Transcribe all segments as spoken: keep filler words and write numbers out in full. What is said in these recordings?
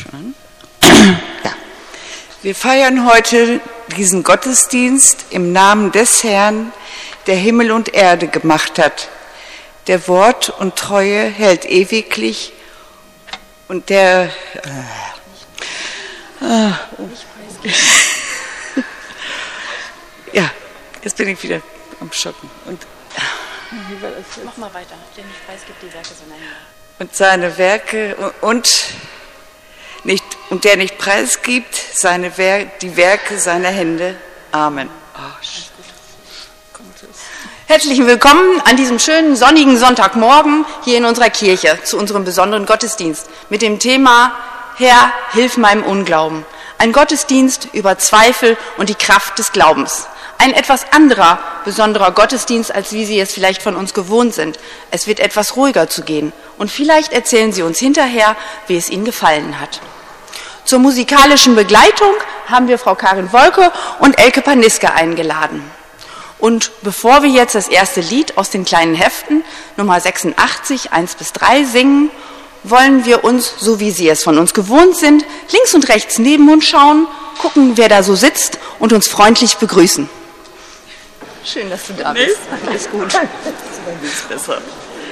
schon. Ja. Wir feiern heute diesen Gottesdienst im Namen des Herrn, der Himmel und Erde gemacht hat. Der Wort und Treue hält ewiglich und der... Äh, äh, ja, jetzt bin ich wieder am Schocken. Und, wie war das jetzt? Mach mal weiter, der nicht preisgibt die Werke seiner Hände. Und seine Werke und, nicht, und der nicht preisgibt seine Wer- die Werke seiner Hände. Amen. Oh, Herzlich willkommen an diesem schönen sonnigen Sonntagmorgen hier in unserer Kirche zu unserem besonderen Gottesdienst mit dem Thema Herr, hilf meinem Unglauben. Ein Gottesdienst über Zweifel und die Kraft des Glaubens. Ein etwas anderer, besonderer Gottesdienst, als wie Sie es vielleicht von uns gewohnt sind. Es wird etwas ruhiger zugehen und vielleicht erzählen Sie uns hinterher, wie es Ihnen gefallen hat. Zur musikalischen Begleitung haben wir Frau Karin Wolke und Elke Paniske eingeladen. Und bevor wir jetzt das erste Lied aus den kleinen Heften, Nummer sechsundachtzig, eins bis drei, singen, wollen wir uns, so wie Sie es von uns gewohnt sind, links und rechts neben uns schauen, gucken, wer da so sitzt und uns freundlich begrüßen. Schön, dass du da bist. Nee. Alles gut. Das ist besser.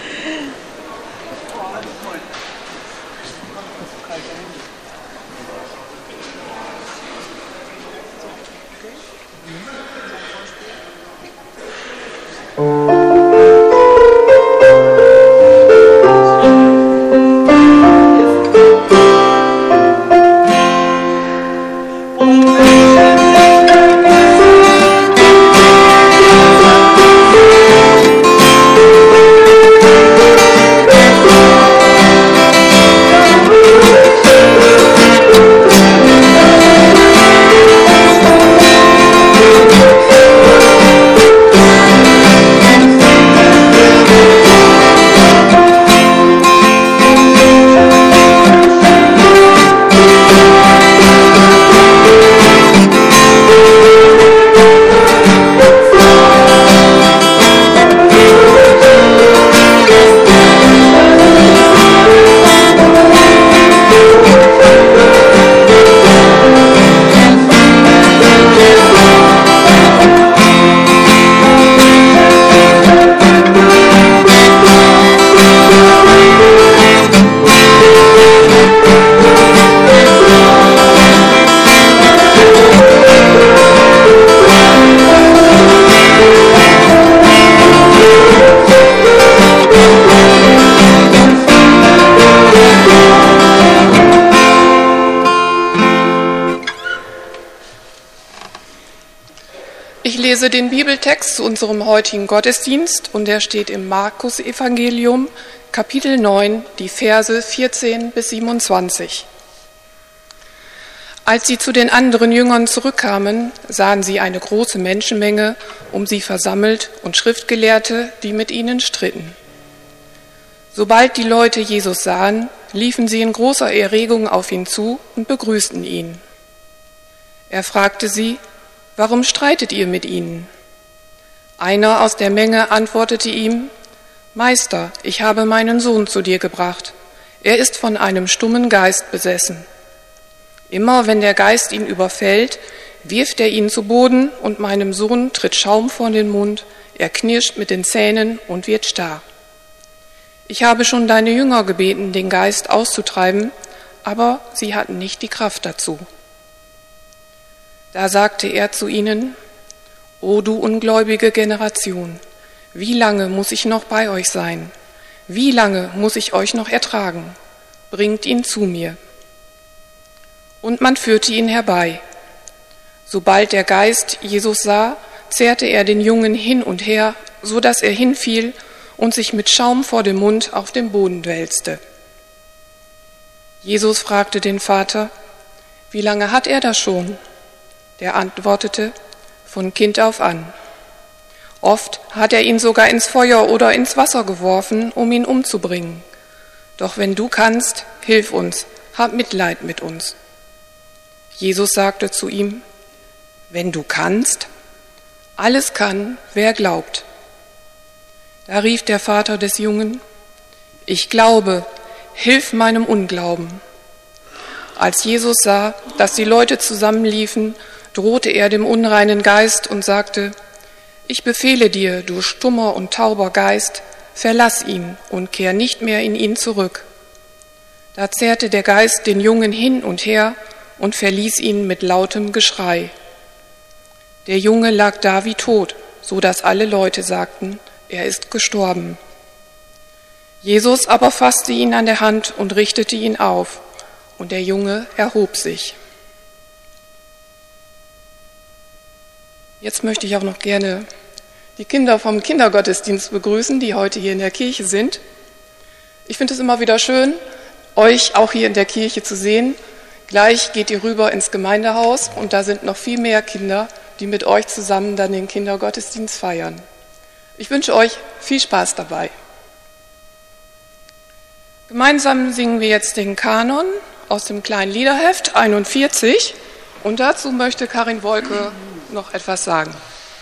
Ich lese den Bibeltext zu unserem heutigen Gottesdienst und der steht im Markus-Evangelium, Kapitel neun, die Verse vierzehn bis siebenundzwanzig. Als sie zu den anderen Jüngern zurückkamen, sahen sie eine große Menschenmenge um sie versammelt und Schriftgelehrte, die mit ihnen stritten. Sobald die Leute Jesus sahen, liefen sie in großer Erregung auf ihn zu und begrüßten ihn. Er fragte sie: Warum streitet ihr mit ihnen? Einer aus der Menge antwortete ihm: Meister, ich habe meinen Sohn zu dir gebracht. Er ist von einem stummen Geist besessen. Immer wenn der Geist ihn überfällt, wirft er ihn zu Boden und meinem Sohn tritt Schaum vor den Mund, er knirscht mit den Zähnen und wird starr. Ich habe schon deine Jünger gebeten, den Geist auszutreiben, aber sie hatten nicht die Kraft dazu. Da sagte er zu ihnen: O du ungläubige Generation, wie lange muss ich noch bei euch sein? Wie lange muss ich euch noch ertragen? Bringt ihn zu mir. Und man führte ihn herbei. Sobald der Geist Jesus sah, zerrte er den Jungen hin und her, so dass er hinfiel und sich mit Schaum vor dem Mund auf den Boden wälzte. Jesus fragte den Vater: Wie lange hat er das schon? Der antwortete: Von Kind auf an. Oft hat er ihn sogar ins Feuer oder ins Wasser geworfen, um ihn umzubringen. Doch wenn du kannst, hilf uns, hab Mitleid mit uns. Jesus sagte zu ihm: Wenn du kannst? Alles kann, wer glaubt. Da rief der Vater des Jungen: Ich glaube, hilf meinem Unglauben. Als Jesus sah, dass die Leute zusammenliefen, drohte er dem unreinen Geist und sagte: Ich befehle dir, du stummer und tauber Geist, verlass ihn und kehr nicht mehr in ihn zurück. Da zerrte der Geist den Jungen hin und her und verließ ihn mit lautem Geschrei. Der Junge lag da wie tot, so dass alle Leute sagten, er ist gestorben. Jesus aber fasste ihn an der Hand und richtete ihn auf, und der Junge erhob sich. Jetzt möchte ich auch noch gerne die Kinder vom Kindergottesdienst begrüßen, die heute hier in der Kirche sind. Ich finde es immer wieder schön, euch auch hier in der Kirche zu sehen. Gleich geht ihr rüber ins Gemeindehaus und da sind noch viel mehr Kinder, die mit euch zusammen dann den Kindergottesdienst feiern. Ich wünsche euch viel Spaß dabei. Gemeinsam singen wir jetzt den Kanon aus dem kleinen Liederheft einundvierzig und dazu möchte Karin Wolke noch etwas sagen.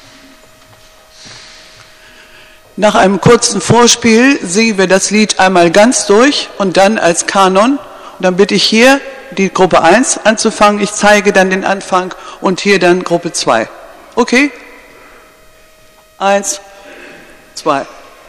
Nach einem kurzen Vorspiel singen wir das Lied einmal ganz durch und dann als Kanon. Und dann bitte ich hier die Gruppe eins anzufangen. Ich zeige dann den Anfang und hier dann Gruppe zwei. Okay? Eins, zwei.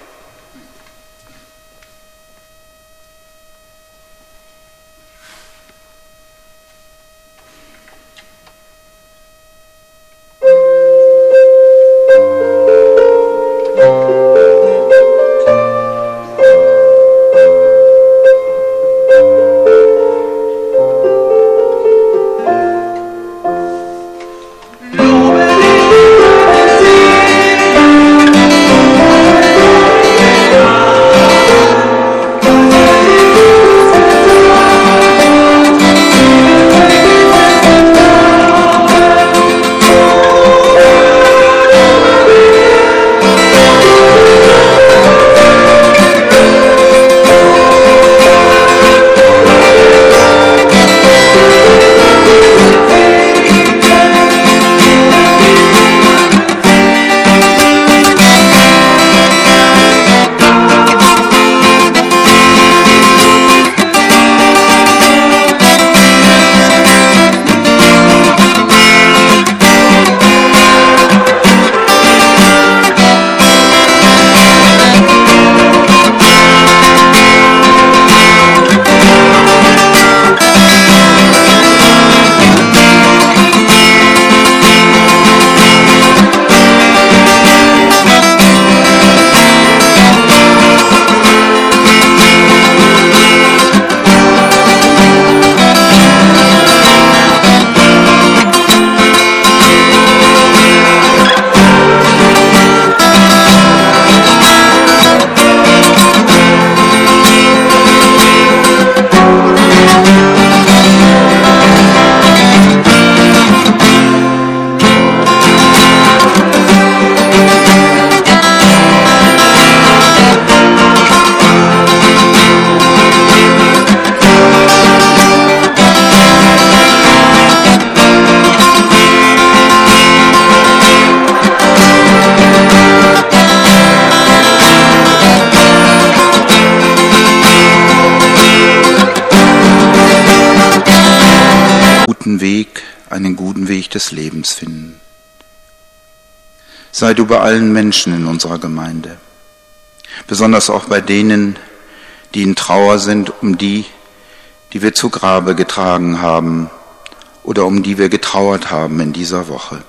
Weg, einen guten Weg des Lebens finden. Sei du bei allen Menschen in unserer Gemeinde, besonders auch bei denen, die in Trauer sind, um die, die wir zu Grabe getragen haben oder um die wir getrauert haben in dieser Woche.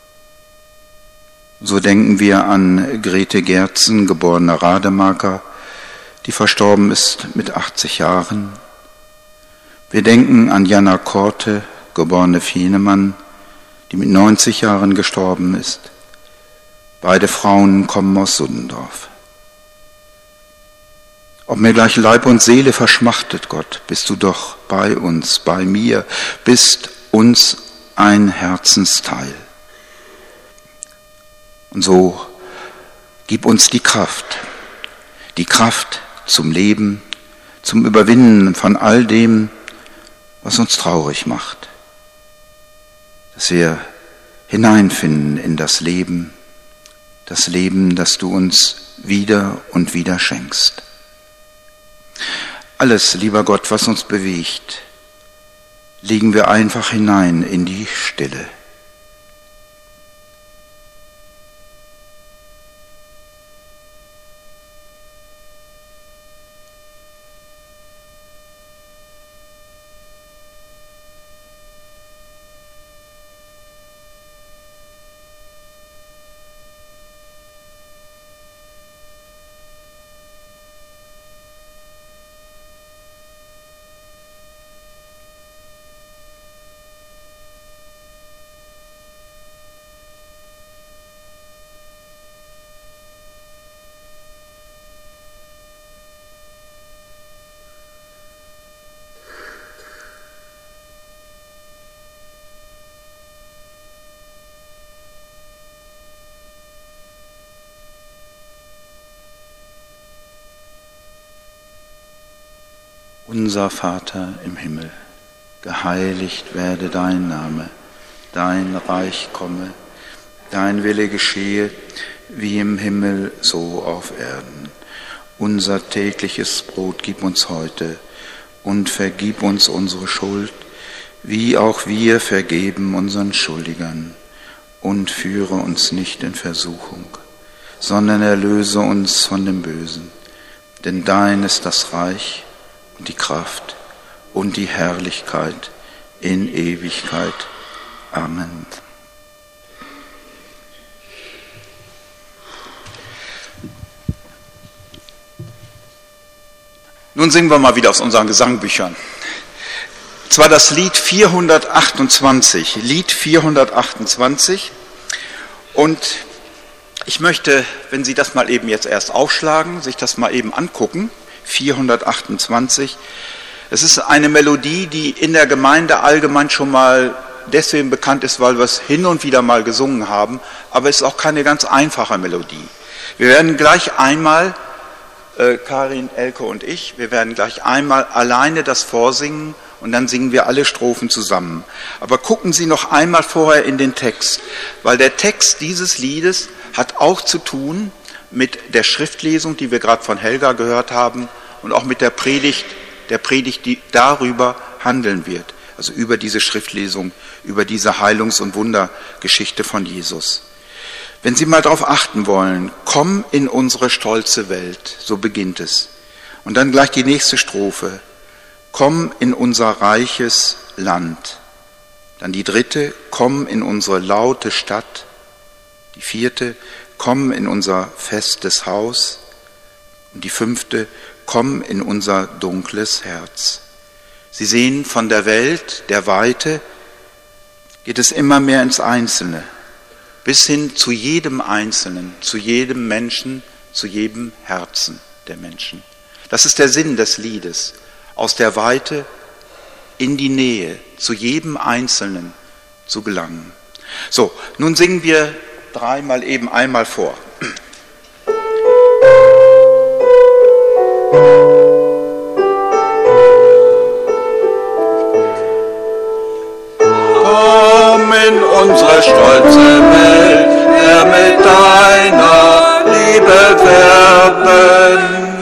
So denken wir an Grete Gerzen, geborene Rademacher, die verstorben ist mit achtzig Jahren. Wir denken an Jana Korte, geborene Fienemann, die mit neunzig Jahren gestorben ist. Beide Frauen kommen aus Suddendorf. Ob mir gleich Leib und Seele verschmachtet, Gott, bist du doch bei uns, bei mir, bist uns ein Herzensteil. Und so gib uns die Kraft, die Kraft zum Leben, zum Überwinden von all dem, was uns traurig macht. Dass wir hineinfinden in das Leben, das Leben, das du uns wieder und wieder schenkst. Alles, lieber Gott, was uns bewegt, legen wir einfach hinein in die Stille. Unser Vater im Himmel, geheiligt werde dein Name, dein Reich komme, dein Wille geschehe, wie im Himmel, so auf Erden. Unser tägliches Brot gib uns heute und vergib uns unsere Schuld, wie auch wir vergeben unseren Schuldigern. Und führe uns nicht in Versuchung, sondern erlöse uns von dem Bösen. Denn dein ist das Reich und die Kraft und die Herrlichkeit in Ewigkeit. Amen. Nun singen wir mal wieder aus unseren Gesangbüchern. Zwar das Lied vierhundertachtundzwanzig, Lied vierhundertachtundzwanzig. Und ich möchte, wenn Sie das mal eben jetzt erst aufschlagen, sich das mal eben angucken, vierhundertachtundzwanzig. Es ist eine Melodie, die in der Gemeinde allgemein schon mal deswegen bekannt ist, weil wir es hin und wieder mal gesungen haben, aber es ist auch keine ganz einfache Melodie. Wir werden gleich einmal, äh, Karin, Elke und ich, wir werden gleich einmal alleine das vorsingen und dann singen wir alle Strophen zusammen. Aber gucken Sie noch einmal vorher in den Text, weil der Text dieses Liedes hat auch zu tun mit der Schriftlesung, die wir gerade von Helga gehört haben, und auch mit der Predigt, der Predigt, die darüber handeln wird, also über diese Schriftlesung, über diese Heilungs- und Wundergeschichte von Jesus. Wenn Sie mal darauf achten wollen, komm in unsere stolze Welt, so beginnt es. Und dann gleich die nächste Strophe, komm in unser reiches Land. Dann die dritte, komm in unsere laute Stadt. Die vierte, komm in unser festes Haus. Und die fünfte, komm in unser dunkles Herz. Sie sehen, von der Welt, der Weite, geht es immer mehr ins Einzelne, bis hin zu jedem Einzelnen, zu jedem Menschen, zu jedem Herzen der Menschen. Das ist der Sinn des Liedes, aus der Weite in die Nähe, zu jedem Einzelnen zu gelangen. So, nun singen wir dreimal eben einmal vor. Komm in unsere stolze Welt, Herr, mit deiner Liebe werben.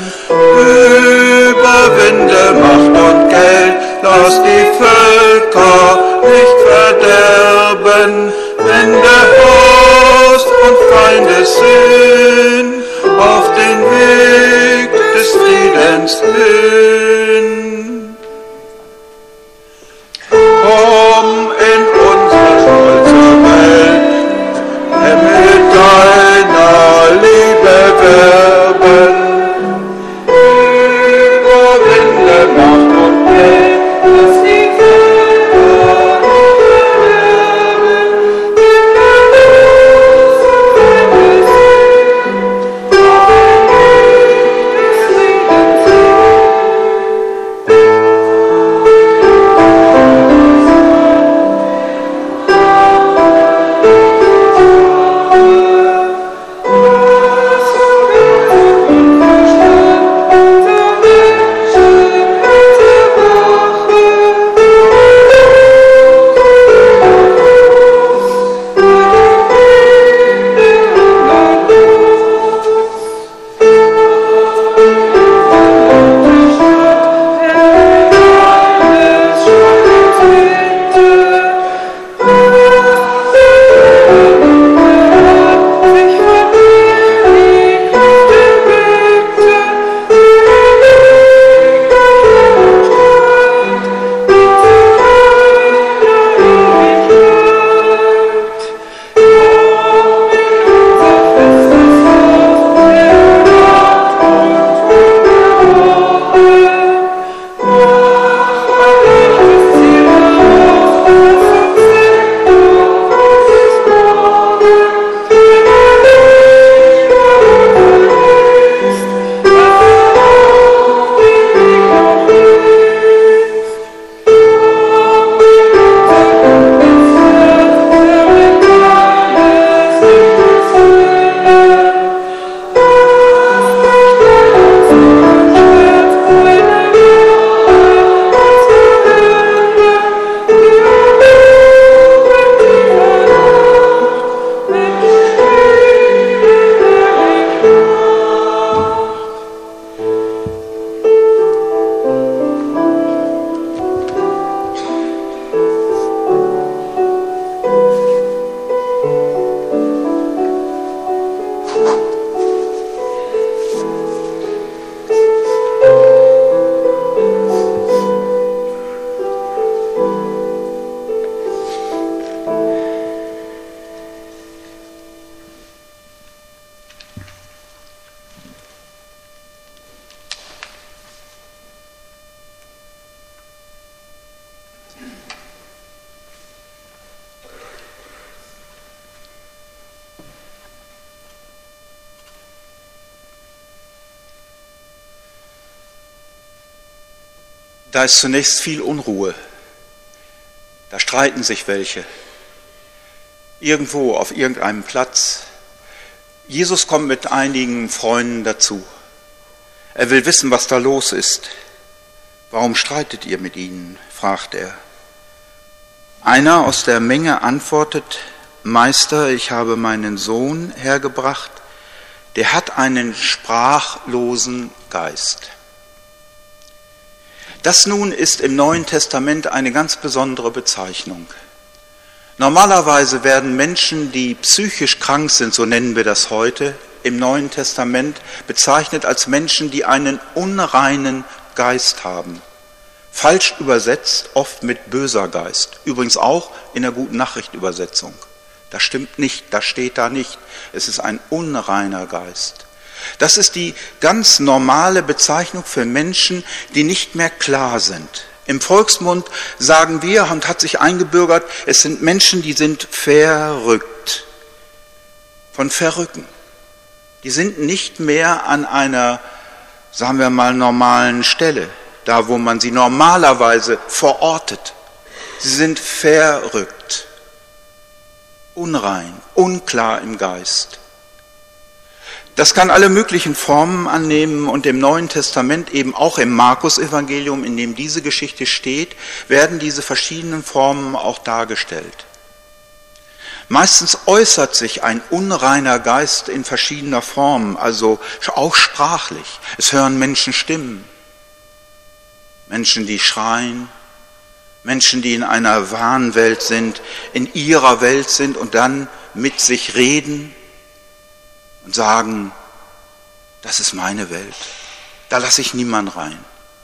Überwinde Macht und Geld, lass die Völker nicht verderben. Wende Horst und Feindessinn auf den Weg des Friedens hin. Komm in unsere stolze Welt, Herr, mit deiner Liebe werben. Überwinde Macht und Geld, lass die Völker nicht verderben. da ist zunächst viel Unruhe. Da streiten sich welche. Irgendwo auf irgendeinem Platz. Jesus kommt mit einigen Freunden dazu. Er will wissen, was da los ist. Warum streitet ihr mit ihnen? Fragt er. Einer aus der Menge antwortet: Meister, ich habe meinen Sohn hergebracht, der hat einen sprachlosen Geist. Das nun ist im Neuen Testament eine ganz besondere Bezeichnung. Normalerweise werden Menschen, die psychisch krank sind, so nennen wir das heute, im Neuen Testament bezeichnet als Menschen, die einen unreinen Geist haben. Falsch übersetzt, oft mit böser Geist. Übrigens auch in der Gute-Nachricht-Übersetzung. Das stimmt nicht, das steht da nicht. Es ist ein unreiner Geist. Das ist die ganz normale Bezeichnung für Menschen, die nicht mehr klar sind. Im Volksmund sagen wir, und hat sich eingebürgert, es sind Menschen, die sind verrückt. Von Verrücken. Die sind nicht mehr an einer, sagen wir mal, normalen Stelle, da wo man sie normalerweise verortet. Sie sind verrückt, unrein, unklar im Geist. Das kann alle möglichen Formen annehmen und im Neuen Testament, eben auch im Markus-Evangelium, in dem diese Geschichte steht, werden diese verschiedenen Formen auch dargestellt. Meistens äußert sich ein unreiner Geist in verschiedener Form, also auch sprachlich. Es hören Menschen Stimmen, Menschen, die schreien, Menschen, die in einer Wahnwelt sind, in ihrer Welt sind und dann mit sich reden und sagen, das ist meine Welt, da lasse ich niemand rein.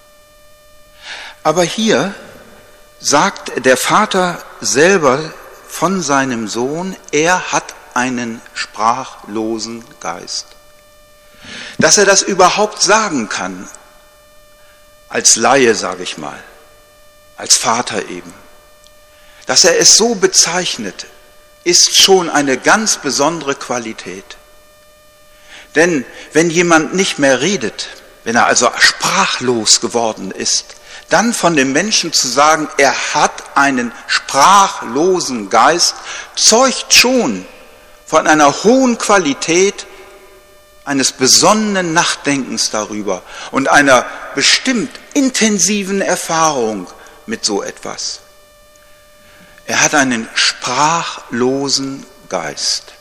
Aber hier sagt der Vater selber von seinem Sohn, er hat einen sprachlosen Geist. Dass er das überhaupt sagen kann, als Laie, sage ich mal, als Vater eben, dass er es so bezeichnet, ist schon eine ganz besondere Qualität. Denn wenn jemand nicht mehr redet, wenn er also sprachlos geworden ist, dann von dem Menschen zu sagen, er hat einen sprachlosen Geist, zeugt schon von einer hohen Qualität eines besonnenen Nachdenkens darüber und einer bestimmt intensiven Erfahrung mit so etwas. Er hat einen sprachlosen Geist.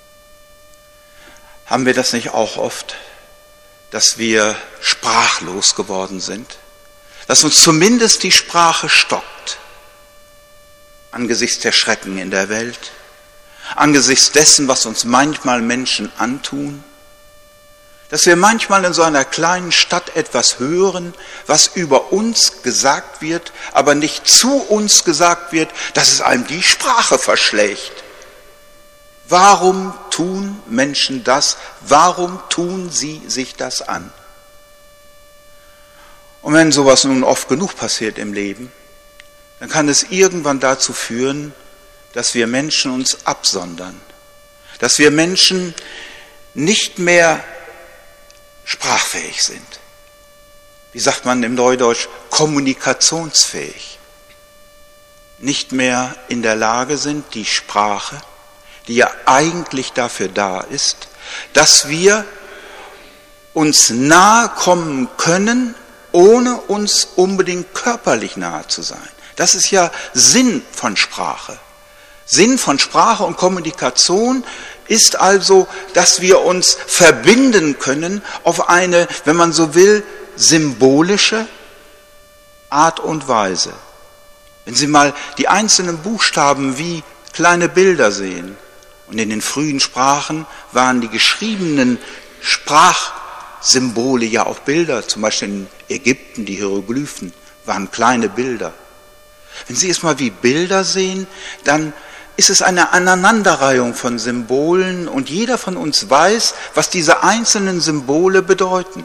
Haben wir das nicht auch oft, dass wir sprachlos geworden sind? Dass uns zumindest die Sprache stockt, angesichts der Schrecken in der Welt, angesichts dessen, was uns manchmal Menschen antun, dass wir manchmal in so einer kleinen Stadt etwas hören, was über uns gesagt wird, aber nicht zu uns gesagt wird, dass es einem die Sprache verschlägt. Warum tun Menschen das? Warum tun sie sich das an? Und wenn sowas nun oft genug passiert im Leben, dann kann es irgendwann dazu führen, dass wir Menschen uns absondern, dass wir Menschen nicht mehr sprachfähig sind. Wie sagt man im Neudeutsch? Kommunikationsfähig. Nicht mehr in der Lage sind, die Sprache, die ja eigentlich dafür da ist, dass wir uns nahe kommen können, ohne uns unbedingt körperlich nahe zu sein. Das ist ja Sinn von Sprache. Sinn von Sprache und Kommunikation ist also, dass wir uns verbinden können auf eine, wenn man so will, symbolische Art und Weise. Wenn Sie mal die einzelnen Buchstaben wie kleine Bilder sehen, und in den frühen Sprachen waren die geschriebenen Sprachsymbole ja auch Bilder, zum Beispiel in Ägypten, die Hieroglyphen waren kleine Bilder. Wenn Sie es mal wie Bilder sehen, dann ist es eine Aneinanderreihung von Symbolen und jeder von uns weiß, was diese einzelnen Symbole bedeuten.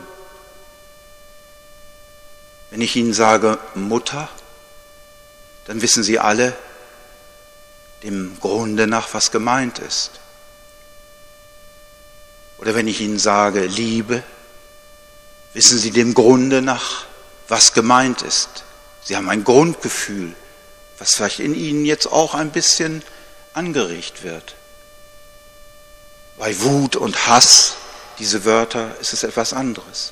Wenn ich Ihnen sage Mutter, dann wissen Sie alle dem Grunde nach, was gemeint ist. Oder wenn ich Ihnen sage Liebe, wissen Sie dem Grunde nach, was gemeint ist. Sie haben ein Grundgefühl, was vielleicht in ihnen jetzt auch ein bisschen angeregt wird. Bei Wut und Hass, diese Wörter, ist es etwas anderes.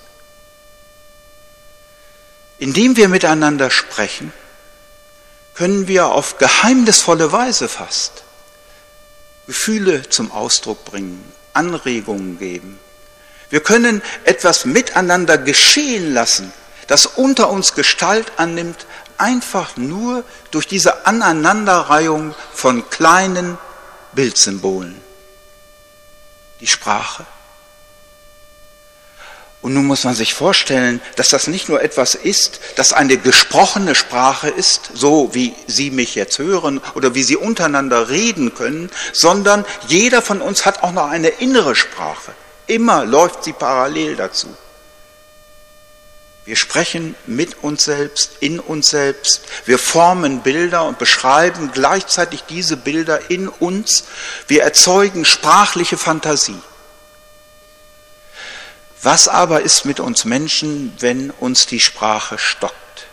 Indem wir miteinander sprechen, können wir auf geheimnisvolle Weise fast Gefühle zum Ausdruck bringen, Anregungen geben. Wir können etwas miteinander geschehen lassen, das unter uns Gestalt annimmt, einfach nur durch diese Aneinanderreihung von kleinen Bildsymbolen. Die Sprache. Und nun muss man sich vorstellen, dass das nicht nur etwas ist, das eine gesprochene Sprache ist, so wie Sie mich jetzt hören oder wie Sie untereinander reden können, sondern jeder von uns hat auch noch eine innere Sprache. Immer läuft sie parallel dazu. Wir sprechen mit uns selbst, in uns selbst. Wir formen Bilder und beschreiben gleichzeitig diese Bilder in uns. Wir erzeugen sprachliche Fantasie. Was aber ist mit uns Menschen, wenn uns die Sprache stockt?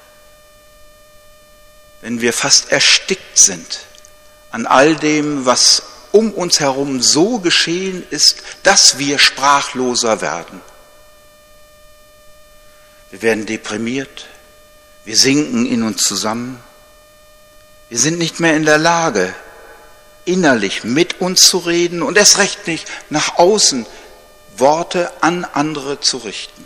Wenn wir fast erstickt sind an all dem, was um uns herum so geschehen ist, dass wir sprachloser werden. Wir werden deprimiert, wir sinken in uns zusammen, wir sind nicht mehr in der Lage, innerlich mit uns zu reden und erst recht nicht nach außen Worte an andere zu richten.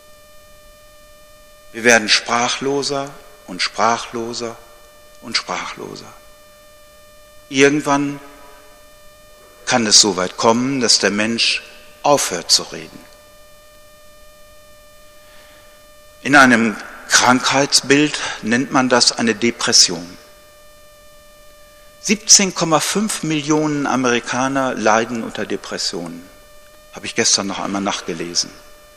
Wir werden sprachloser und sprachloser und sprachloser. Irgendwann kann es so weit kommen, dass der Mensch aufhört zu reden. In einem Krankheitsbild nennt man das eine Depression. siebzehn Komma fünf Millionen Amerikaner leiden unter Depressionen. Habe ich gestern noch einmal nachgelesen.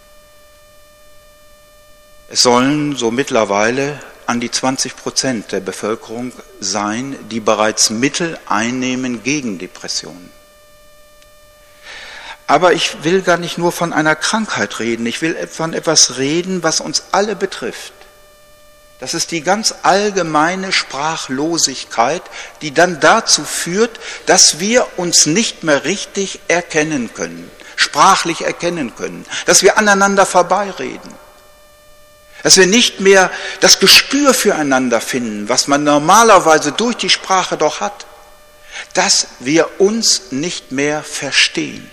Es sollen so mittlerweile an die zwanzig Prozent der Bevölkerung sein, die bereits Mittel einnehmen gegen Depressionen. Aber ich will gar nicht nur von einer Krankheit reden, ich will von etwas reden, was uns alle betrifft. Das ist die ganz allgemeine Sprachlosigkeit, die dann dazu führt, dass wir uns nicht mehr richtig erkennen können, sprachlich erkennen können, dass wir aneinander vorbeireden, dass wir nicht mehr das Gespür füreinander finden, was man normalerweise durch die Sprache doch hat, dass wir uns nicht mehr verstehen.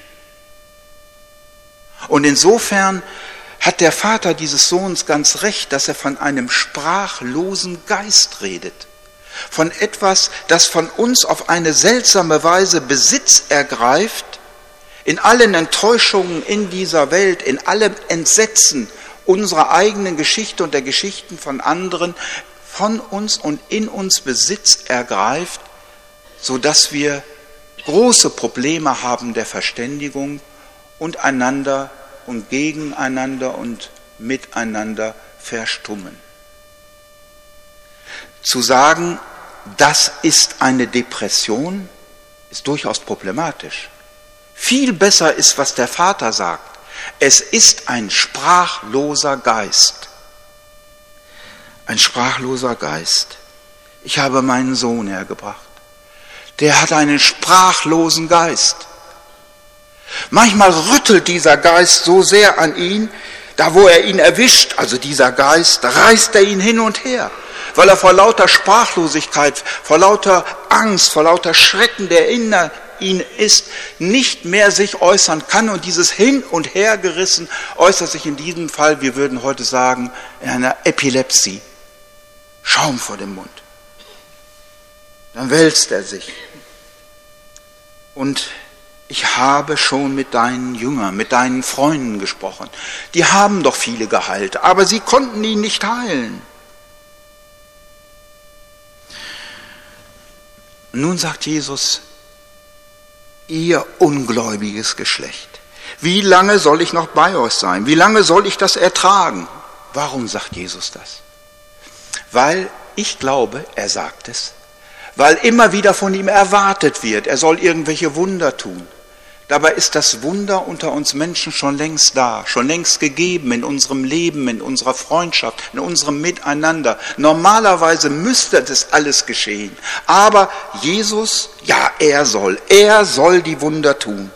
Und insofern hat der Vater dieses Sohns ganz recht, dass er von einem sprachlosen Geist redet. Von etwas, das von uns auf eine seltsame Weise Besitz ergreift, in allen Enttäuschungen in dieser Welt, in allem Entsetzen unserer eigenen Geschichte und der Geschichten von anderen, von uns und in uns Besitz ergreift, sodass wir große Probleme haben der Verständigung und einander und gegeneinander und miteinander verstummen. Zu sagen, das ist eine Depression, ist durchaus problematisch. Viel besser ist, was der Vater sagt. Es ist ein sprachloser Geist. Ein sprachloser Geist. Ich habe meinen Sohn hergebracht. Der hat einen sprachlosen Geist. Manchmal rüttelt dieser Geist so sehr an ihn, da wo er ihn erwischt, also dieser Geist, reißt er ihn hin und her, weil er vor lauter Sprachlosigkeit, vor lauter Angst, vor lauter Schrecken, der in ihn ist, nicht mehr sich äußern kann. Und dieses Hin- und Hergerissen äußert sich in diesem Fall, wir würden heute sagen, in einer Epilepsie. Schaum vor dem Mund. Dann wälzt er sich. Und ich habe schon mit deinen Jüngern, mit deinen Freunden gesprochen. Die haben doch viele geheilt, aber sie konnten ihn nicht heilen. Nun sagt Jesus, ihr ungläubiges Geschlecht, wie lange soll ich noch bei euch sein? Wie lange soll ich das ertragen? Warum sagt Jesus das? Weil ich glaube, er sagt es, weil immer wieder von ihm erwartet wird, er soll irgendwelche Wunder tun. Dabei ist das Wunder unter uns Menschen schon längst da, schon längst gegeben in unserem Leben, in unserer Freundschaft, in unserem Miteinander. Normalerweise müsste das alles geschehen. Aber Jesus, ja, er soll, er soll die Wunder tun.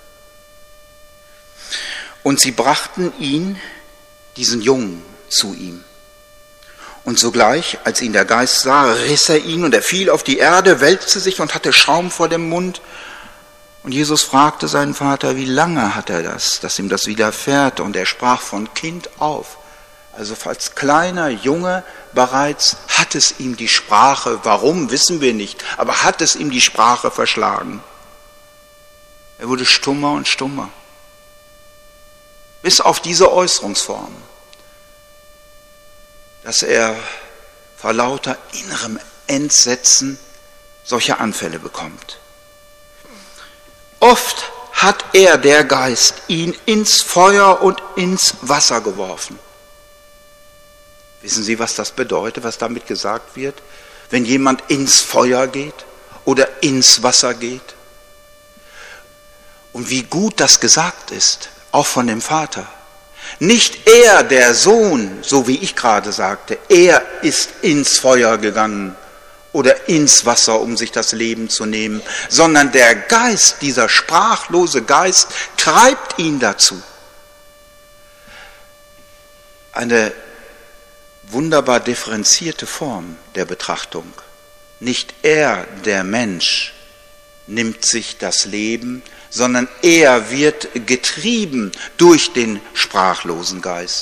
Und sie brachten ihn, diesen Jungen, zu ihm. Und sogleich, als ihn der Geist sah, riss er ihn und er fiel auf die Erde, wälzte sich und hatte Schaum vor dem Mund. Und Jesus fragte seinen Vater, wie lange hat er das, dass ihm das widerfährt? Und er sprach von Kind auf. Also als kleiner Junge bereits hat es ihm die Sprache, warum, wissen wir nicht, aber hat es ihm die Sprache verschlagen. Er wurde stummer und stummer. Bis auf diese Äußerungsform, dass er vor lauter innerem Entsetzen solche Anfälle bekommt. Oft hat er, der Geist, ihn ins Feuer und ins Wasser geworfen. Wissen Sie, was das bedeutet, was damit gesagt wird, wenn jemand ins Feuer geht oder ins Wasser geht? Und wie gut das gesagt ist, auch von dem Vater. Nicht er, der Sohn, so wie ich gerade sagte, er ist ins Feuer gegangen oder ins Wasser, um sich das Leben zu nehmen, sondern der Geist, dieser sprachlose Geist, treibt ihn dazu. Eine wunderbar differenzierte Form der Betrachtung. Nicht er, der Mensch, nimmt sich das Leben, sondern er wird getrieben durch den sprachlosen Geist.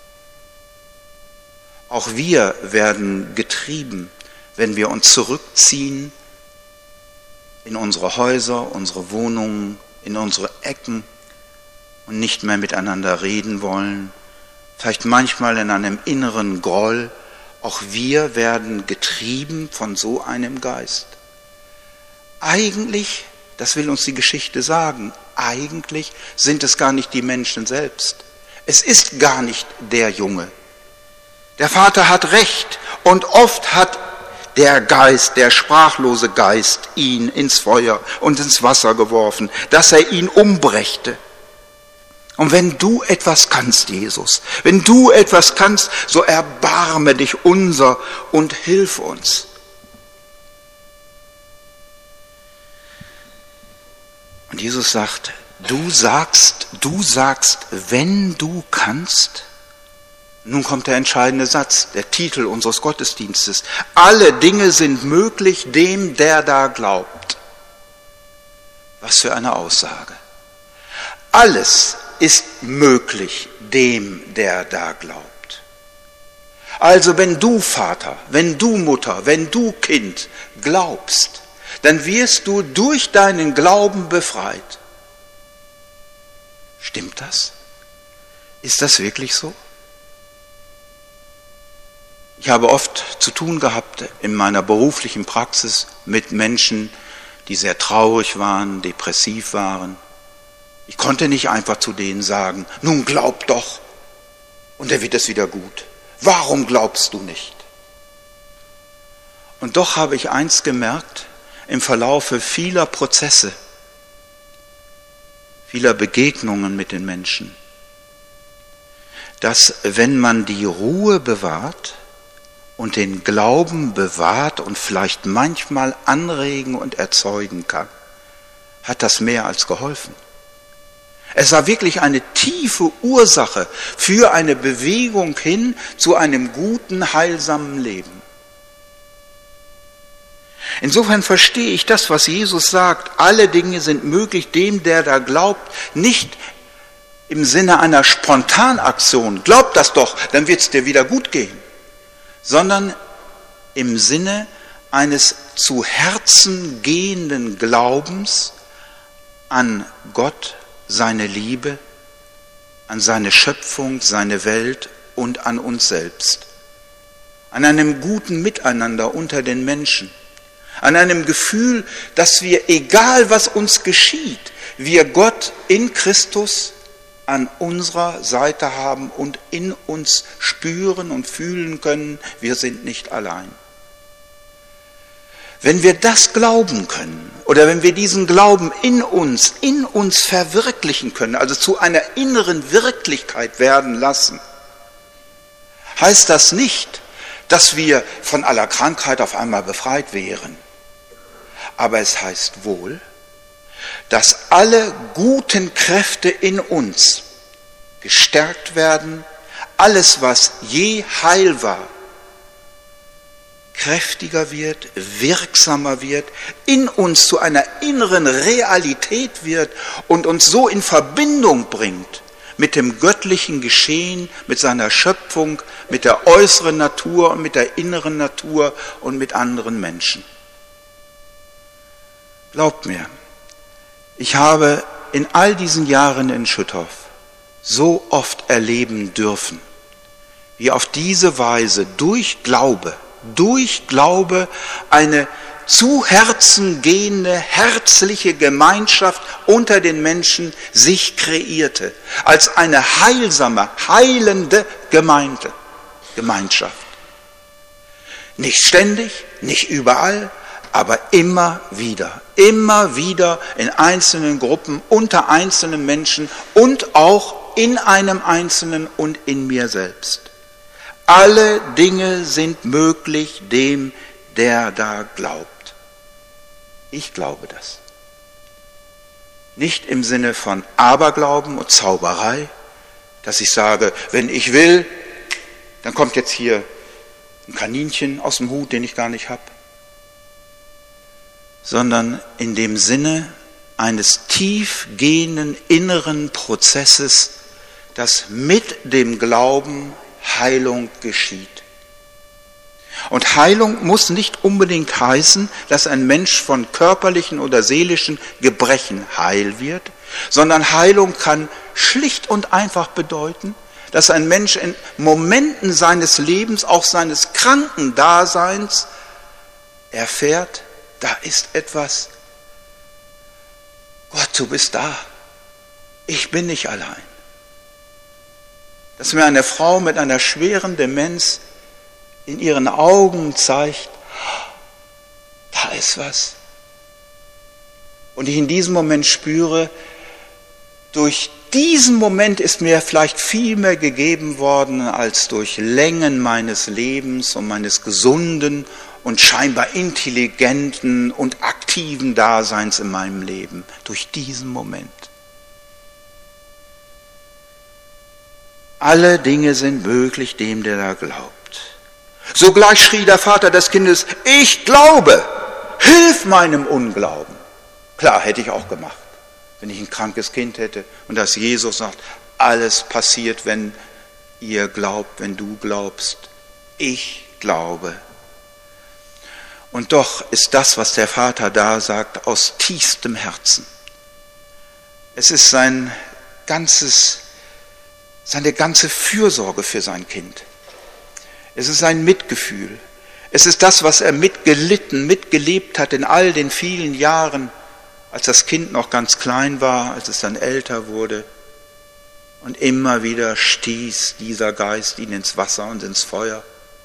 Auch wir werden getrieben, wenn wir uns zurückziehen in unsere Häuser, unsere Wohnungen, in unsere Ecken und nicht mehr miteinander reden wollen, vielleicht manchmal in einem inneren Groll. Auch wir werden getrieben von so einem Geist. Eigentlich, das will uns die Geschichte sagen, eigentlich sind es gar nicht die Menschen selbst. Es ist gar nicht der Junge. Der Vater hat recht und oft hat der Geist, der sprachlose Geist, ihn ins Feuer und ins Wasser geworfen, dass er ihn umbrächte. Und wenn du etwas kannst, Jesus, wenn du etwas kannst, so erbarme dich unser und hilf uns. Und Jesus sagt, du sagst, du sagst, wenn du kannst. Nun kommt der entscheidende Satz, der Titel unseres Gottesdienstes. Alle Dinge sind möglich dem, der da glaubt. Was für eine Aussage. Alles ist möglich dem, der da glaubt. Also wenn du Vater, wenn du Mutter, wenn du Kind glaubst, dann wirst du durch deinen Glauben befreit. Stimmt das? Ist das wirklich so? Ich habe oft zu tun gehabt in meiner beruflichen Praxis mit Menschen, die sehr traurig waren, depressiv waren. Ich konnte nicht einfach zu denen sagen, nun glaub doch und dann wird es wieder gut. Warum glaubst du nicht? Und doch habe ich eins gemerkt, im Verlaufe vieler Prozesse, vieler Begegnungen mit den Menschen, dass wenn man die Ruhe bewahrt und den Glauben bewahrt und vielleicht manchmal anregen und erzeugen kann, hat das mehr als geholfen. Es war wirklich eine tiefe Ursache für eine Bewegung hin zu einem guten, heilsamen Leben. Insofern verstehe ich das, was Jesus sagt, alle Dinge sind möglich dem, der da glaubt, nicht im Sinne einer Spontanaktion, glaub das doch, dann wird es dir wieder gut gehen, sondern im Sinne eines zu Herzen gehenden Glaubens an Gott, seine Liebe, an seine Schöpfung, seine Welt und an uns selbst. An einem guten Miteinander unter den Menschen. An einem Gefühl, dass wir, egal was uns geschieht, wir Gott in Christus an unserer Seite haben und in uns spüren und fühlen können, wir sind nicht allein. Wenn wir das glauben können oder wenn wir diesen Glauben in uns, in uns verwirklichen können, also zu einer inneren Wirklichkeit werden lassen, heißt das nicht, dass wir von aller Krankheit auf einmal befreit wären. Aber es heißt wohl, dass alle guten Kräfte in uns gestärkt werden, alles, was je heil war, kräftiger wird, wirksamer wird, in uns zu einer inneren Realität wird und uns so in Verbindung bringt mit dem göttlichen Geschehen, mit seiner Schöpfung, mit der äußeren Natur und mit der inneren Natur und mit anderen Menschen. Glaubt mir, ich habe in all diesen Jahren in Schüttorf so oft erleben dürfen, wie auf diese Weise durch Glaube, durch Glaube eine zu Herzen gehende, herzliche Gemeinschaft unter den Menschen sich kreierte, als eine heilsame, heilende Gemeinde, Gemeinschaft. Nicht ständig, nicht überall, aber immer wieder, immer wieder in einzelnen Gruppen, unter einzelnen Menschen und auch in einem Einzelnen und in mir selbst. Alle Dinge sind möglich dem, der da glaubt. Ich glaube das. Nicht im Sinne von Aberglauben und Zauberei, dass ich sage, wenn ich will, dann kommt jetzt hier ein Kaninchen aus dem Hut, den ich gar nicht habe. Sondern in dem Sinne eines tiefgehenden inneren Prozesses, dass mit dem Glauben Heilung geschieht. Und Heilung muss nicht unbedingt heißen, dass ein Mensch von körperlichen oder seelischen Gebrechen heil wird, sondern Heilung kann schlicht und einfach bedeuten, dass ein Mensch in Momenten seines Lebens, auch seines kranken Daseins, erfährt, da ist etwas. Gott, du bist da. Ich bin nicht allein. Dass mir eine Frau mit einer schweren Demenz in ihren Augen zeigt, da ist was. Und ich in diesem Moment spüre, durch diesen Moment ist mir vielleicht viel mehr gegeben worden, als durch Längen meines Lebens und meines gesunden und scheinbar intelligenten und aktiven Daseins in meinem Leben. Durch diesen Moment. Alle Dinge sind möglich dem, der da glaubt. Sogleich schrie der Vater des Kindes, ich glaube, hilf meinem Unglauben. Klar, hätte ich auch gemacht, wenn ich ein krankes Kind hätte und dass Jesus sagt, alles passiert, wenn ihr glaubt, wenn du glaubst. Ich glaube. Und doch ist das, was der Vater da sagt, aus tiefstem Herzen. Es ist sein ganzes, seine ganze Fürsorge für sein Kind. Es ist sein Mitgefühl. Es ist das, was er mitgelitten, mitgelebt hat in all den vielen Jahren, als das Kind noch ganz klein war, als es dann älter wurde. Und immer wieder stieß dieser Geist ihn ins Wasser und ins Feuer.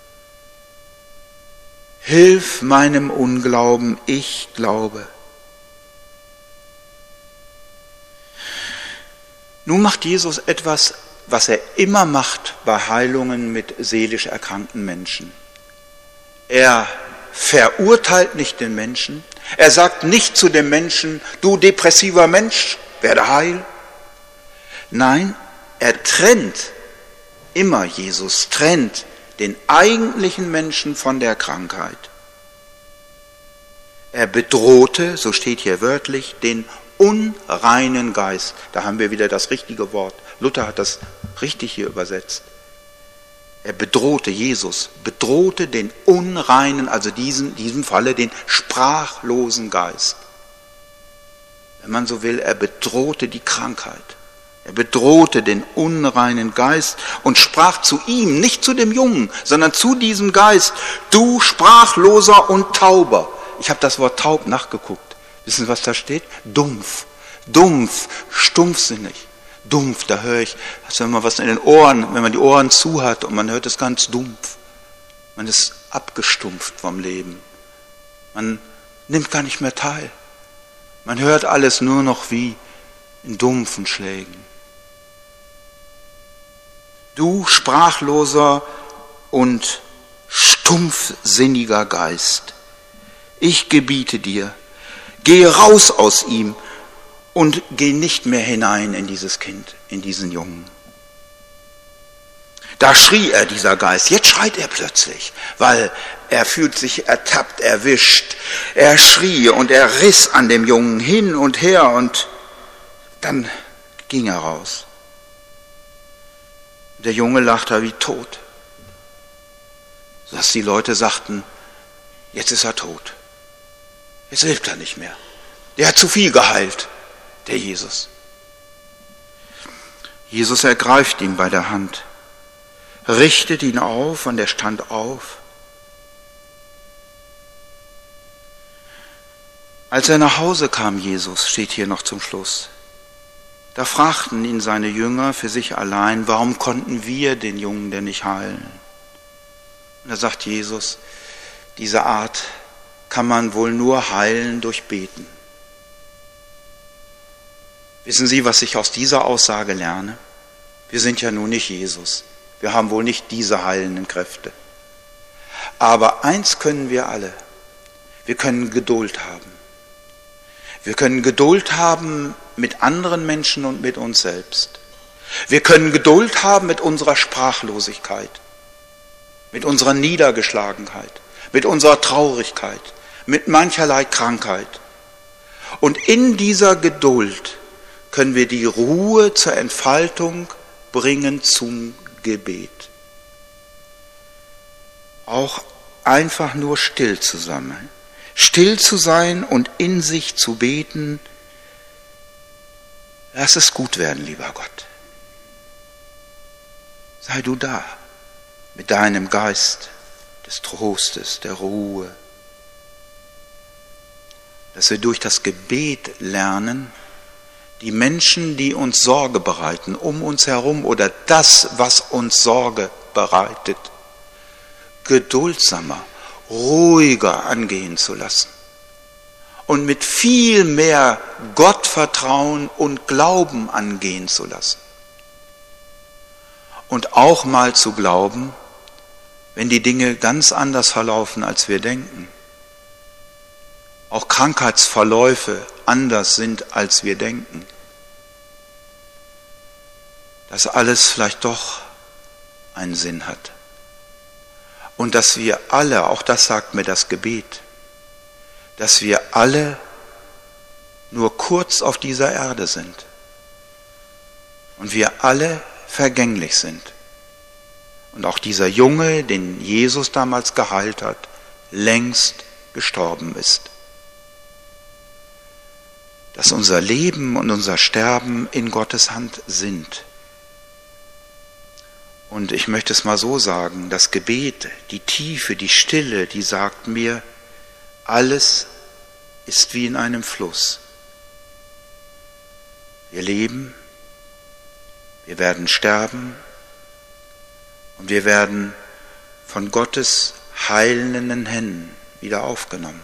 Hilf meinem Unglauben, ich glaube. Nun macht Jesus etwas, was er immer macht bei Heilungen mit seelisch erkrankten Menschen. Er verurteilt nicht den Menschen. Er sagt nicht zu dem Menschen, du depressiver Mensch, werde heil. Nein, er trennt, immer Jesus trennt den eigentlichen Menschen von der Krankheit. Er bedrohte, so steht hier wörtlich, den unreinen Geist. Da haben wir wieder das richtige Wort. Luther hat das richtig hier übersetzt. Er bedrohte, Jesus bedrohte den unreinen, also diesen, in diesem Falle den sprachlosen Geist. Wenn man so will, er bedrohte die Krankheit. Er bedrohte den unreinen Geist und sprach zu ihm, nicht zu dem Jungen, sondern zu diesem Geist, du Sprachloser und Tauber. Ich habe das Wort taub nachgeguckt. Wissen Sie, was da steht? Dumpf, dumpf, stumpfsinnig. Dumpf, da höre ich, als wenn man was in den Ohren, wenn man die Ohren zu hat und man hört es ganz dumpf. Man ist abgestumpft vom Leben. Man nimmt gar nicht mehr teil. Man hört alles nur noch wie in dumpfen Schlägen. Du sprachloser und stumpfsinniger Geist, ich gebiete dir, geh raus aus ihm und geh nicht mehr hinein in dieses Kind, in diesen Jungen. Da schrie er, dieser Geist. Jetzt schreit er plötzlich, weil er fühlt sich ertappt, erwischt. Er schrie und er riss an dem Jungen hin und her und dann ging er raus. Der Junge lag da wie tot, sodass die Leute sagten, jetzt ist er tot. Jetzt lebt er nicht mehr. Der hat zu viel geheilt, der Jesus. Jesus ergreift ihn bei der Hand, richtet ihn auf und er stand auf. Als er nach Hause kam, Jesus, steht hier noch zum Schluss, da fragten ihn seine Jünger für sich allein, warum konnten wir den Jungen denn nicht heilen? Und da sagt Jesus, diese Art kann man wohl nur heilen durch Beten. Wissen Sie, was ich aus dieser Aussage lerne? Wir sind ja nun nicht Jesus. Wir haben wohl nicht diese heilenden Kräfte. Aber eins können wir alle. Wir können Geduld haben. Wir können Geduld haben mit anderen Menschen und mit uns selbst. Wir können Geduld haben mit unserer Sprachlosigkeit, mit unserer Niedergeschlagenheit, mit unserer Traurigkeit, mit mancherlei Krankheit. Und in dieser Geduld können wir die Ruhe zur Entfaltung bringen zum Gebet. Auch einfach nur still zu sein. Still zu sein und in sich zu beten. Lass es gut werden, lieber Gott. Sei du da mit deinem Geist des Trostes, der Ruhe. Dass wir durch das Gebet lernen, die Menschen, die uns Sorge bereiten, um uns herum oder das, was uns Sorge bereitet, geduldsamer, ruhiger angehen zu lassen und mit viel mehr Gottvertrauen und Glauben angehen zu lassen. Und auch mal zu glauben, wenn die Dinge ganz anders verlaufen, als wir denken, auch Krankheitsverläufe anders sind, als wir denken, dass alles vielleicht doch einen Sinn hat. Und dass wir alle, auch das sagt mir das Gebet, dass wir alle nur kurz auf dieser Erde sind und wir alle vergänglich sind. Und auch dieser Junge, den Jesus damals geheilt hat, längst gestorben ist. Dass unser Leben und unser Sterben in Gottes Hand sind. Und ich möchte es mal so sagen, das Gebet, die Tiefe, die Stille, die sagt mir, alles ist wie in einem Fluss. Wir leben, wir werden sterben und wir werden von Gottes heilenden Händen wieder aufgenommen.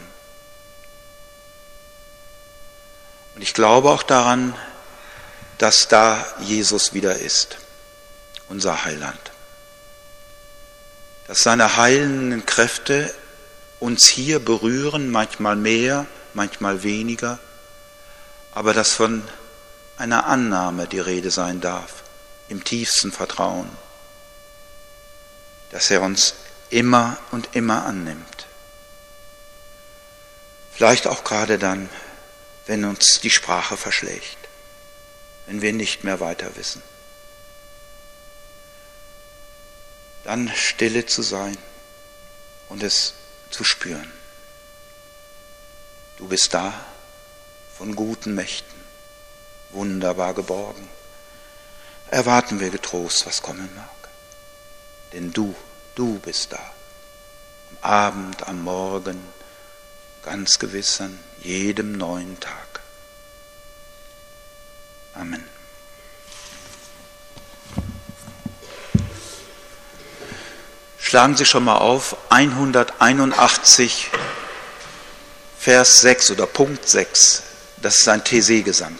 Und ich glaube auch daran, dass da Jesus wieder ist, unser Heiland. Dass seine heilenden Kräfte uns hier berühren, manchmal mehr, manchmal weniger, aber dass von einer Annahme die Rede sein darf, im tiefsten Vertrauen, dass er uns immer und immer annimmt. Vielleicht auch gerade dann, wenn uns die Sprache verschlägt, wenn wir nicht mehr weiter wissen. Dann stille zu sein und es zu spüren. Du bist da, von guten Mächten, wunderbar geborgen. Erwarten wir getrost, was kommen mag. Denn du, du bist da. Am Abend, am Morgen, ganz gewiss an jedem neuen Tag. Amen. Schlagen Sie schon mal auf, hunderteinundachtzig Vers sechs oder Punkt sechs. Das ist ein Thesee-Gesang.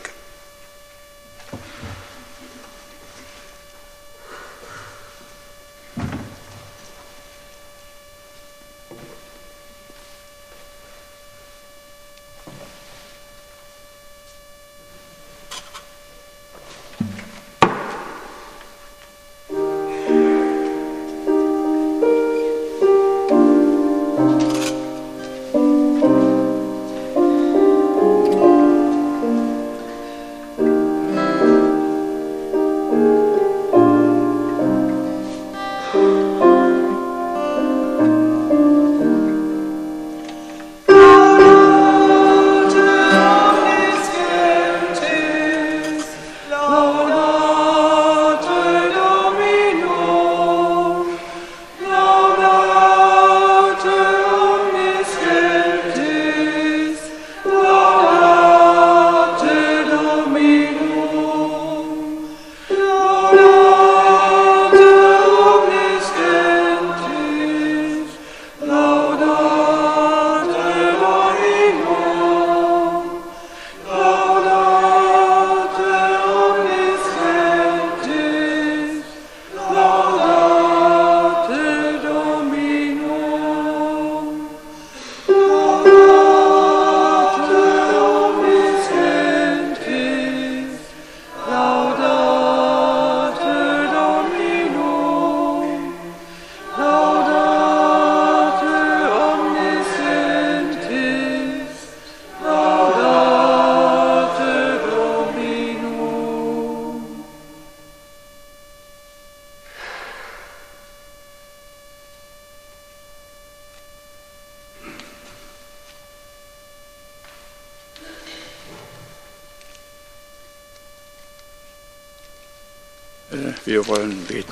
Wir wollen beten.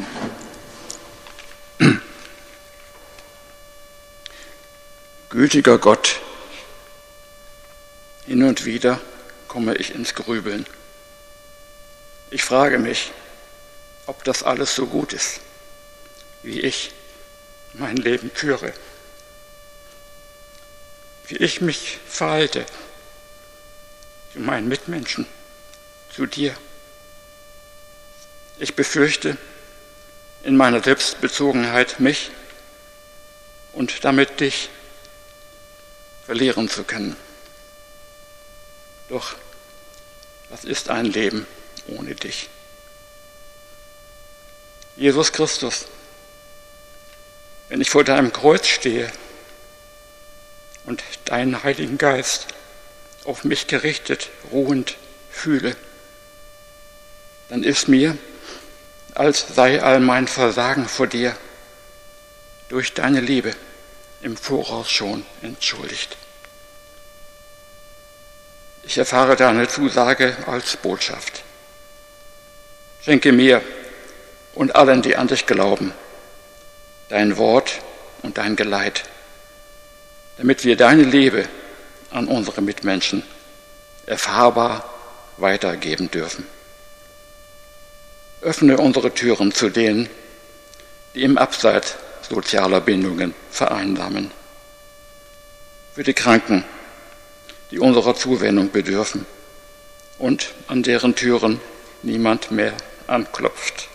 Gütiger Gott, hin und wieder komme ich ins Grübeln. Ich frage mich, ob das alles so gut ist, wie ich mein Leben führe, wie ich mich verhalte zu meinen Mitmenschen, zu dir. Ich befürchte, in meiner Selbstbezogenheit mich und damit dich verlieren zu können. Doch was ist ein Leben ohne dich? Jesus Christus, wenn ich vor deinem Kreuz stehe und deinen Heiligen Geist auf mich gerichtet, ruhend fühle, dann ist mir, als sei all mein Versagen vor dir durch deine Liebe im Voraus schon entschuldigt. Ich erfahre deine Zusage als Botschaft. Schenke mir und allen, die an dich glauben, dein Wort und dein Geleit, damit wir deine Liebe an unsere Mitmenschen erfahrbar weitergeben dürfen. Öffne unsere Türen zu denen, die im Abseits sozialer Bindungen vereinsamen. Für die Kranken, die unserer Zuwendung bedürfen und an deren Türen niemand mehr anklopft.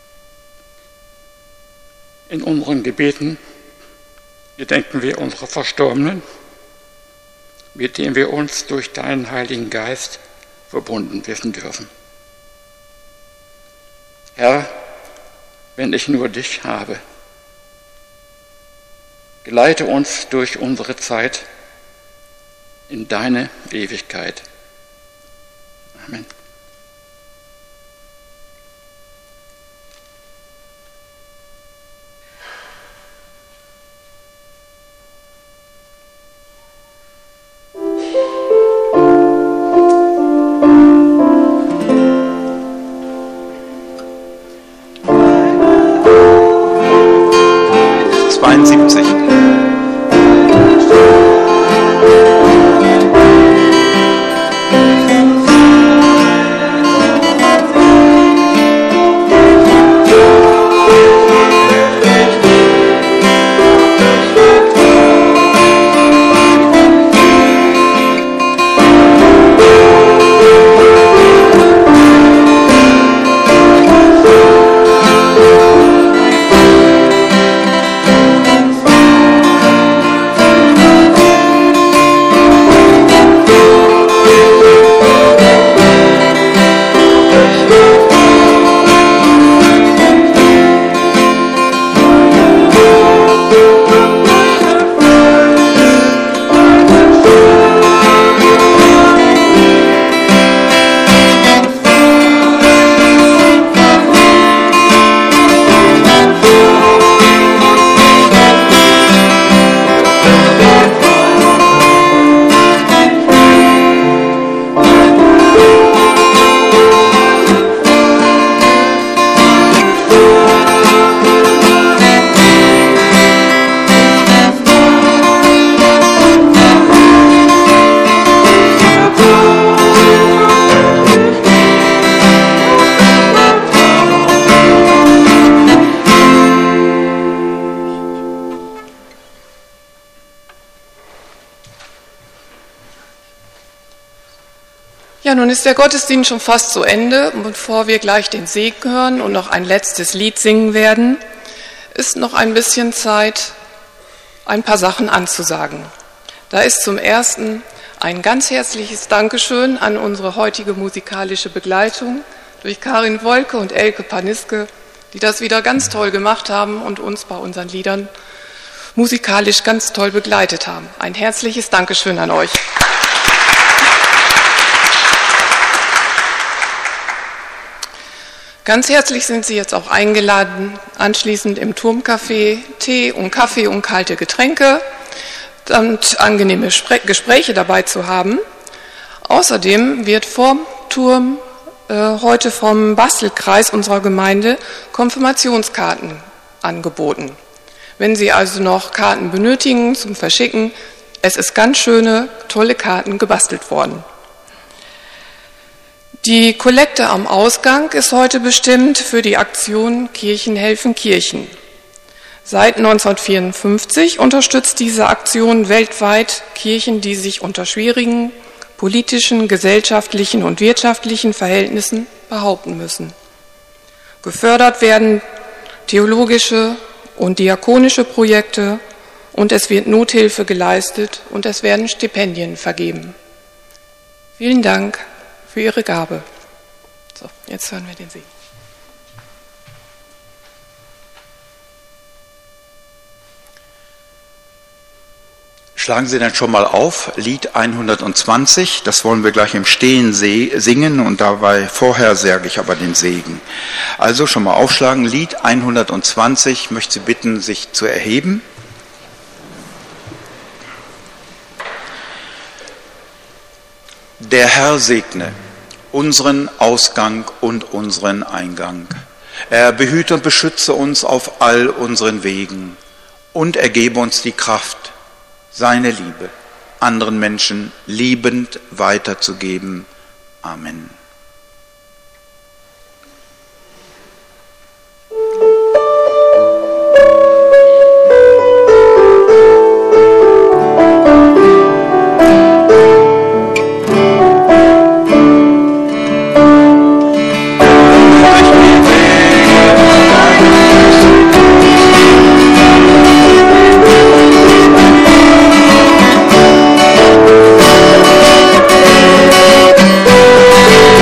In unseren Gebeten gedenken wir unserer Verstorbenen, mit denen wir uns durch deinen Heiligen Geist verbunden wissen dürfen. Herr, wenn ich nur dich habe, geleite uns durch unsere Zeit in deine Ewigkeit. Amen. zweiundsiebzig. Ja, nun ist der Gottesdienst schon fast zu Ende. Und bevor wir gleich den Segen hören und noch ein letztes Lied singen werden, ist noch ein bisschen Zeit, ein paar Sachen anzusagen. Da ist zum Ersten ein ganz herzliches Dankeschön an unsere heutige musikalische Begleitung durch Karin Wolke und Elke Paniske, die das wieder ganz toll gemacht haben und uns bei unseren Liedern musikalisch ganz toll begleitet haben. Ein herzliches Dankeschön an euch. Ganz herzlich sind Sie jetzt auch eingeladen, anschließend im Turmcafé Tee und Kaffee und kalte Getränke und angenehme Gespräche dabei zu haben. Außerdem wird vorm Turm äh, heute vom Bastelkreis unserer Gemeinde Konfirmationskarten angeboten. Wenn Sie also noch Karten benötigen zum Verschicken, es ist ganz schöne, tolle Karten gebastelt worden. Die Kollekte am Ausgang ist heute bestimmt für die Aktion Kirchen helfen Kirchen. Seit neunzehnhundertvierundfünfzig unterstützt diese Aktion weltweit Kirchen, die sich unter schwierigen politischen, gesellschaftlichen und wirtschaftlichen Verhältnissen behaupten müssen. Gefördert werden theologische und diakonische Projekte und es wird Nothilfe geleistet und es werden Stipendien vergeben. Vielen Dank für Ihre Gabe. So, jetzt hören wir den Segen. Schlagen Sie dann schon mal auf, Lied hundertzwanzig, das wollen wir gleich im Stehen singen und dabei vorher sage ich aber den Segen. Also schon mal aufschlagen, Lied hundertzwanzig, ich möchte Sie bitten, sich zu erheben. Der Herr segne unseren Ausgang und unseren Eingang. Er behüte und beschütze uns auf all unseren Wegen und er gebe uns die Kraft, seine Liebe anderen Menschen liebend weiterzugeben. Amen. Thank you.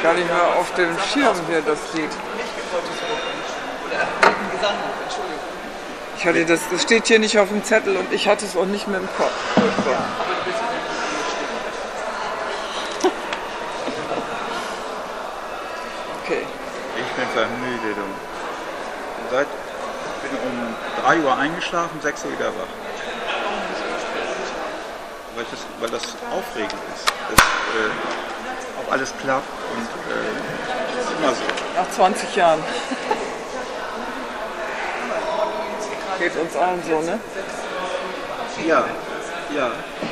gar nicht mehr auf dem Schirm hier, das Lied. Ich hatte das, das steht hier nicht auf dem Zettel und ich hatte es auch nicht mehr im Kopf. Okay. Ich bin vermüdet. Und seit, ich bin um drei Uhr eingeschlafen, sechs Uhr wieder wach. Weil das, weil das aufregend ist. Dass äh, auch alles klappt und äh, ist immer so. Nach zwanzig Jahren. Geht uns allen so, ne? Ja, ja.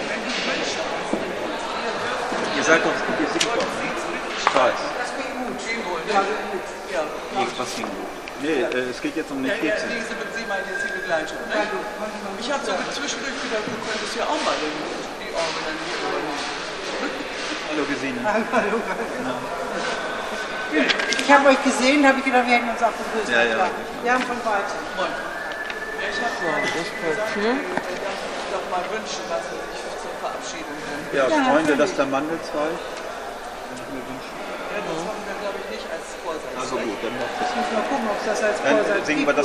Ihr seid doch, ihr singt doch, ne? Ich weiß. Nichts passiert. Nee, äh, es geht jetzt um den Kekse. Sie meinen jetzt die Begleitung. Ich habe so zwischendurch gedacht, du könntest ja auch mal den, die Orgel dann hier übernehmen. Hallo Gesine. Hallo. Ich habe euch gesehen, habe ich gedacht, wir hätten uns auch begrüßt. Ja, ja. Wir haben von weitem. Ich habe so, Das Papier. doch mal wünschen, dass wir sich zur Verabschiedung sind. Ja, Freunde, das ist der Mandelzweig. Ja, das haben wir, glaube ich, nicht als Vorsatz. Also gut, dann macht das. Mal gucken, ob es das als Dann Vorsatz singen gibt wir das